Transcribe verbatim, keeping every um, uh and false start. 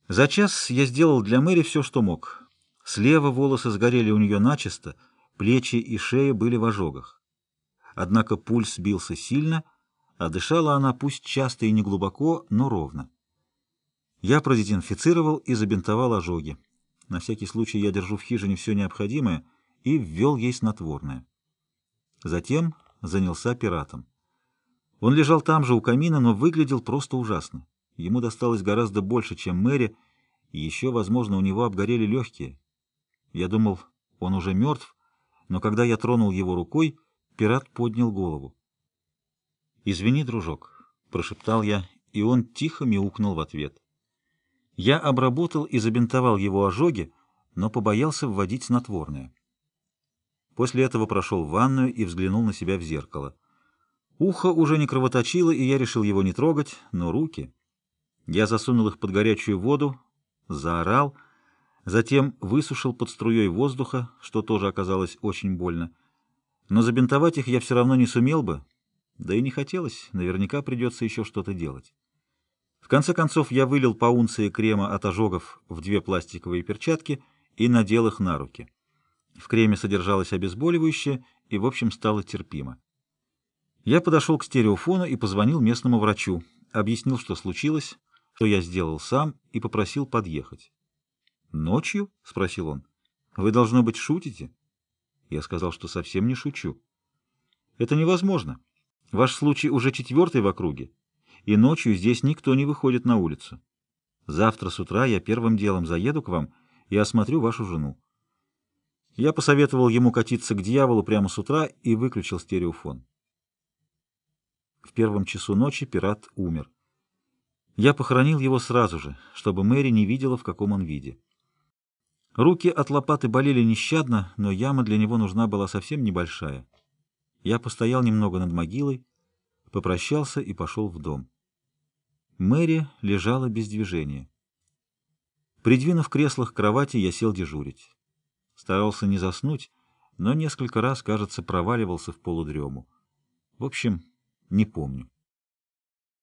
За час я сделал для Мэри все, что мог. Слева волосы сгорели у нее начисто, плечи и шея были в ожогах. Однако пульс бился сильно, а дышала она пусть часто и неглубоко, но ровно. Я продезинфицировал и забинтовал ожоги. На всякий случай я держу в хижине все необходимое и ввел ей снотворное. Затем занялся пиратом. Он лежал там же у камина, но выглядел просто ужасно. Ему досталось гораздо больше, чем Мэри, и еще, возможно, у него обгорели легкие. Я думал, он уже мертв, но когда я тронул его рукой, пират поднял голову. «Извини, дружок», — прошептал я, и он тихо мяукнул в ответ. Я обработал и забинтовал его ожоги, но побоялся вводить снотворное. После этого прошел в ванную и взглянул на себя в зеркало. Ухо уже не кровоточило, и я решил его не трогать, но руки... Я засунул их под горячую воду, заорал, затем высушил под струей воздуха, что тоже оказалось очень больно. Но забинтовать их я все равно не сумел бы, да и не хотелось, наверняка придется еще что-то делать. В конце концов я вылил по унции крема от ожогов в две пластиковые перчатки и надел их на руки. В креме содержалось обезболивающее, и в общем стало терпимо. Я подошел к стереофону и позвонил местному врачу, объяснил, что случилось, что я сделал сам, и попросил подъехать. «Ночью?» — спросил он. «Вы, должно быть, шутите?» Я сказал, что совсем не шучу. «Это невозможно. Ваш случай уже четвертый в округе, и ночью здесь никто не выходит на улицу. Завтра с утра я первым делом заеду к вам и осмотрю вашу жену». Я посоветовал ему катиться к дьяволу прямо с утра и выключил стереофон. В первом часу ночи пират умер. Я похоронил его сразу же, чтобы Мэри не видела, в каком он виде. Руки от лопаты болели нещадно, но яма для него нужна была совсем небольшая. Я постоял немного над могилой, попрощался и пошел в дом. Мэри лежала без движения. Придвинув кресло к кровати, я сел дежурить. Старался не заснуть, но несколько раз, кажется, проваливался в полудрему. В общем, не помню.